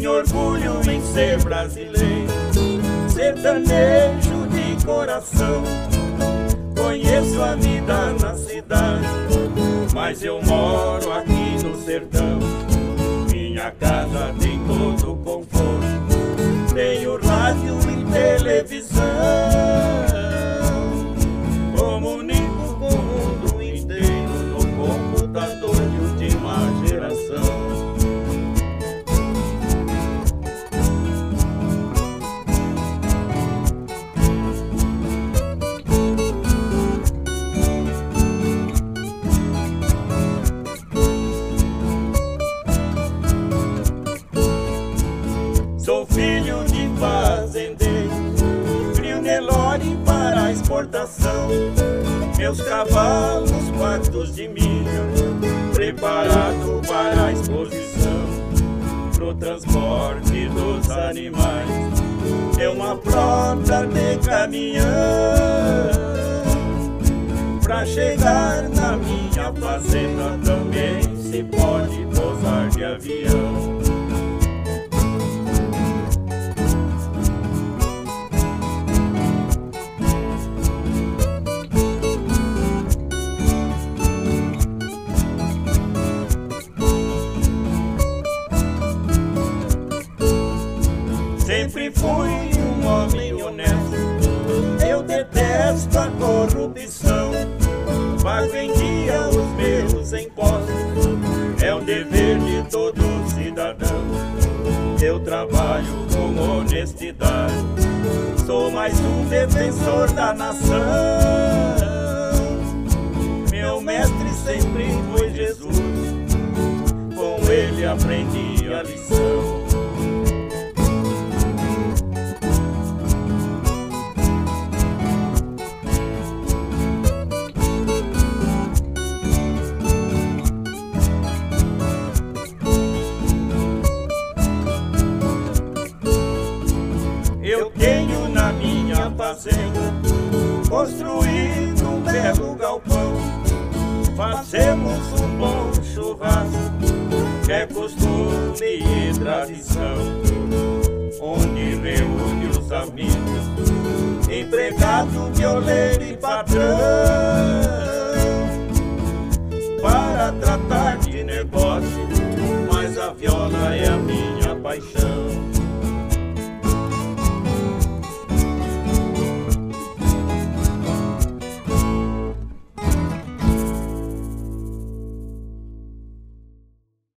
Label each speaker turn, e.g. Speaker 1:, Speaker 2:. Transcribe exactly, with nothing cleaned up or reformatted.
Speaker 1: Tenho orgulho em ser brasileiro, sertanejo de coração. Conheço a vida na cidade, mas eu moro aqui no sertão. Minha casa tem todo o conforto, tenho rádio e televisão. Comunico com o mundo inteiro no computador de última geração. Sou filho de fazendeiro, crio Nelore para exportação. Meus cavalos fartos de milho, preparado para a exposição. Pro transporte dos animais, é uma frota de caminhão. Pra chegar na minha fazenda também se pode pousar de avião. Sempre fui um homem honesto, eu detesto a corrupção. Pago em dia os meus impostos, é um dever de todo cidadão. Eu trabalho com honestidade, sou mais um defensor da nação. Meu mestre sempre foi Jesus, com ele aprendi a lição. Eu tenho na minha fazenda construído um belo galpão. Fazemos um bom churrasco, que é costume e tradição, onde reúne os amigos, empregado, violeiro e patrão.